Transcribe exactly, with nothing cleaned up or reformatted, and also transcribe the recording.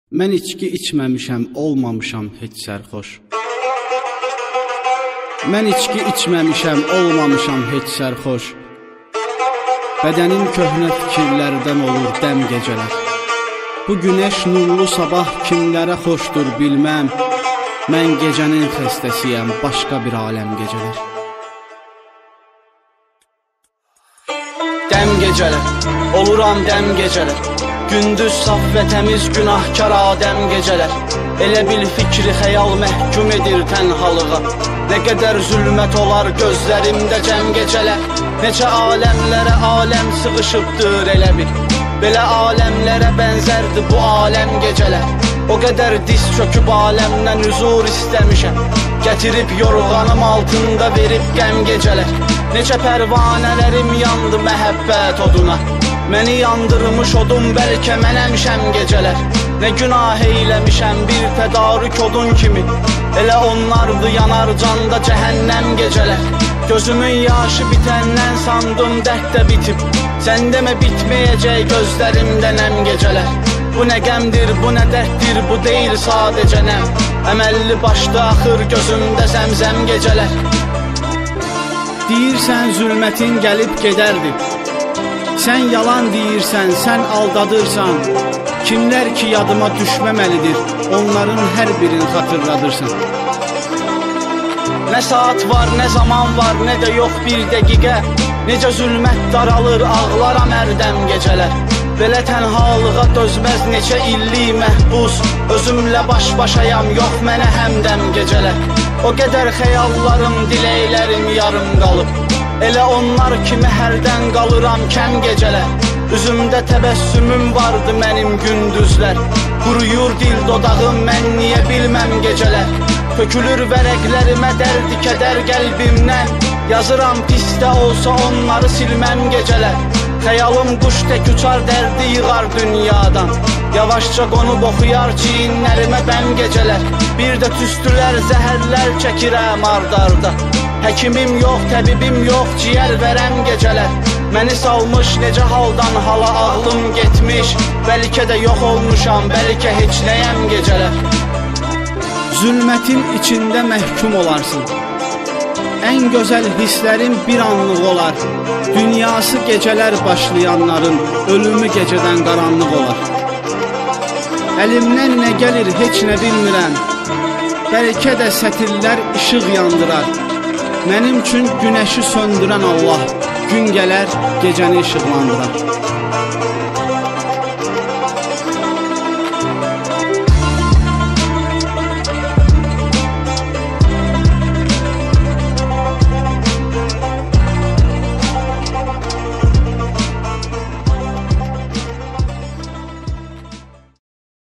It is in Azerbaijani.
Mən içki içməmişəm, olmamışam heç sərxoş. Mən içki içməmişəm, olmamışam heç sərxoş. Bədənim köhnə fikirlərdən olur dəm gecələr. Bu günəş nurlu sabah kimlərə xoşdur bilməm. Mən gecənin xəstəsiyəm, başqa bir aləm gecələr. Dəm gecələr, oluram dəm gecələr. Gündüz saf və təmiz günahkar adəm gecələr. Elə bil fikri xəyal məhkum edir tənhalığa. Nə qədər zülmət olar gözlərimdə cəm gecələr. Neçə aləmlərə aləm sığışıbdır elə bil. Belə aləmlərə bənzərdi bu aləm gecələr. O qədər diz çöküb aləmdən huzur istəmişəm. Gətirib yorğanım altında verib qəm gecələr. Neçə pərvanələrim yandı məhəbbət oduna. Məni yandırmış odun bəlkə mənəmişəm gecələr. Nə günah eyləmişəm bir tədarük odun kimi. Elə onlardı yanar canda cəhənnəm gecələr. Gözümün yaşı bitəndən sandım dərd də bitib. Sən demə bitməyəcək gözlərimdə nəm gecələr. Bu nə qəmdir, bu nə dərddir, bu deyil sadəcə nəm. Əməlli başlı axır gözümdə zəmzəm gecələr. Deyirsən zülmətin gəlib gedərdi. Sən yalan deyirsən, sən aldadırsan. Kimlər ki yadıma düşməməlidir, onların hər birini xatırladırsan. Nə saat var, nə zaman var, nə də yox bir dəqiqə. Necə zülmət daralır, ağlaram ərdəm gecələr. Belə tənhalığa dözməz neçə illik məhbus. Özümlə baş başayam, yox mənə həmdəm gecələr. O qədər xəyallarım, diləklərim yarım qalıb. Elə onlar kimi hərdən qalıram kəm gecələr. Üzümdə təbəssümüm vardı mənim gündüzlər. Quruyur dil dodağım, mən niyə bilməm gecələr. Tökülür vərəqlərimə dərdi kədər qəlbimdən. Yazıram pisdə olsa onları silməm gecələr. Xəyalım quş tək uçar dərdi yığar dünyadan. Yavaşca qonub oxuyar çiyinlərimə bəm gecələr. Bir də tüstülər, zəhərlər çəkirəm ardarda. Həkimim yox, təbibim yox, ciyər verəm gecələr. Məni salmış necə haldan hala ağlım getmiş. Bəlkə də yox olmuşam, bəlkə heç nəyəm gecələr. Zülmətin içində məhkum olarsın. Ən gözəl hisslərin bir anlıq olar. Dünyası gecələr başlayanların ölümü gecədən qaranlıq olar. Əlimdən nə gəlir heç nə bilmirəm. Bəlkə də sətirlər işıq yandırar. Mənim üçün günəşi söndürən Allah gün gələr, gecəni işıqlandırar.